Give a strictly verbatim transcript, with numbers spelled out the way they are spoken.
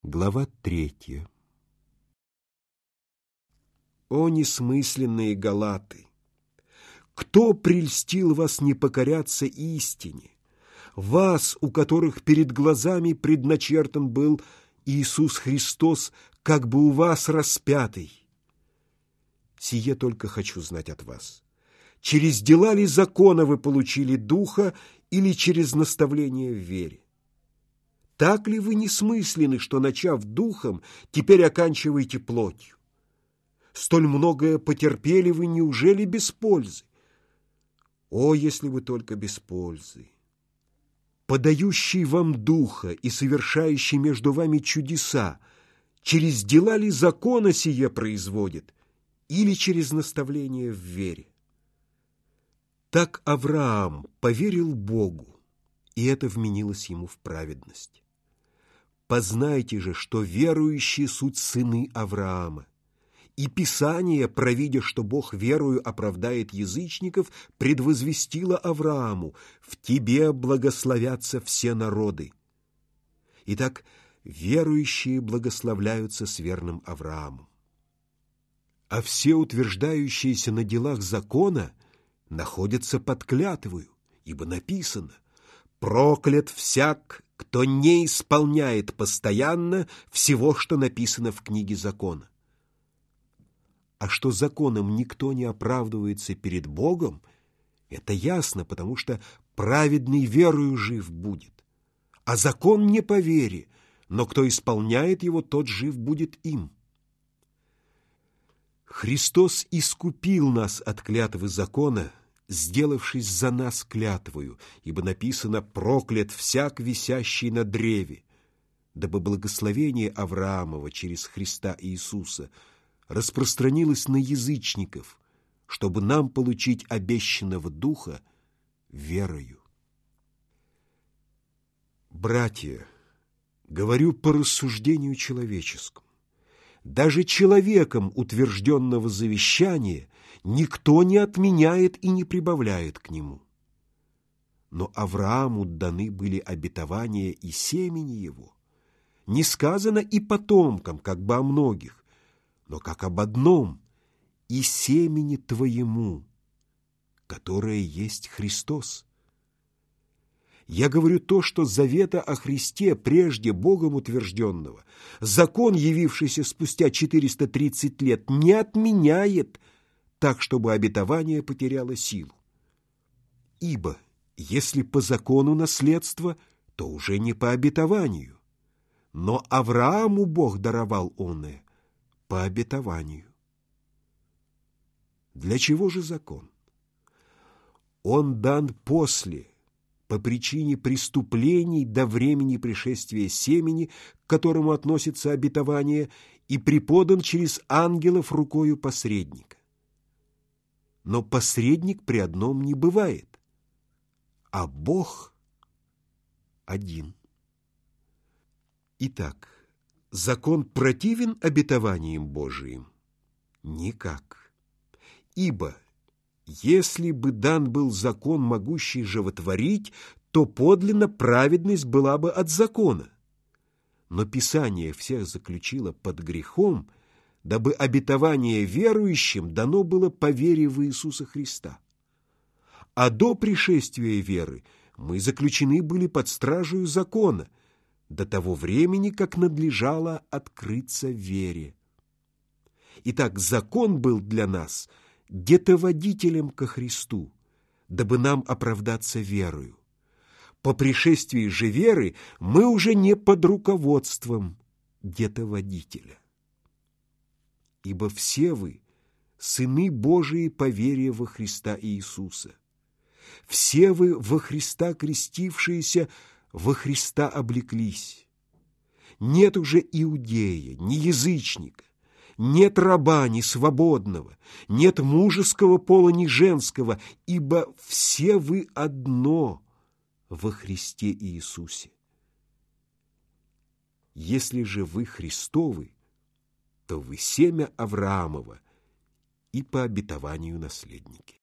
Глава третья. О несмысленные галаты! Кто прельстил вас не покоряться истине? Вас, у которых перед глазами предначертан был Иисус Христос, как бы у вас распятый. Сие только хочу знать от вас. Через дела ли закона вы получили Духа или через наставление в вере? Так ли вы несмысленны, что, начав Духом, теперь оканчиваете плотью? Столь многое потерпели вы, неужели без пользы? О, если вы только без пользы! Подающий вам Духа и совершающий между вами чудеса, через дела ли закона сие производит, или через наставление в вере? Так Авраам поверил Богу, и это вменилось ему в праведность. Познайте же, что верующие суть сыны Авраама. И Писание, провидя, что Бог верою оправдает язычников, предвозвестило Аврааму: «В тебе благословятся все народы». Итак, верующие благословляются с верным Авраамом. А все утверждающиеся на делах закона находятся под клятвою, ибо написано: «Проклят всяк, кто не исполняет постоянно всего, что написано в книге закона». А что законом никто не оправдывается перед Богом, это ясно, потому что праведный верою жив будет. А закон не по вере, но кто исполняет его, тот жив будет им. Христос искупил нас от клятвы закона, сделавшись за нас клятвою, ибо написано: «Проклят всяк, висящий на древе», дабы благословение Авраамова через Христа Иисуса распространилось на язычников, чтобы нам получить обещанного Духа верою. Братья, говорю по рассуждению человеческому. Даже человеком утвержденного завещания никто не отменяет и не прибавляет к нему. Но Аврааму даны были обетования и семени его. Не сказано и потомкам, как бы о многих, но как об одном: и семени твоему, которое есть Христос. Я говорю то, что завета о Христе, прежде Богом утвержденного, закон, явившийся спустя четыреста тридцать лет, не отменяет, так, чтобы обетование потеряло силу. Ибо если по закону наследство, то уже не по обетованию, но Аврааму Бог даровал оное по обетованию. Для чего же закон? Он дан после, по причине преступлений до времени пришествия семени, к которому относится обетование, и преподан через ангелов рукою посредника. Но посредник при одном не бывает, а Бог один. Итак, закон противен обетованиям Божиим? Никак. Ибо если бы дан был закон, могущий животворить, то подлинно праведность была бы от закона. Но Писание всех заключило под грехом, дабы обетование верующим дано было по вере в Иисуса Христа. А до пришествия веры мы заключены были под стражею закона, до того времени, как надлежало открыться вере. Итак, закон был для нас детоводителем ко Христу, дабы нам оправдаться верою. По пришествии же веры мы уже не под руководством детоводителя. Ибо все вы сыны Божии по вере во Христа Иисуса. Все вы во Христа крестившиеся, во Христа облеклись. Нет уже иудея, ни язычника, нет раба, ни свободного, нет мужеского пола, ни женского, ибо все вы одно во Христе Иисусе. Если же вы Христовы, то вы семя Авраамова и по обетованию наследники.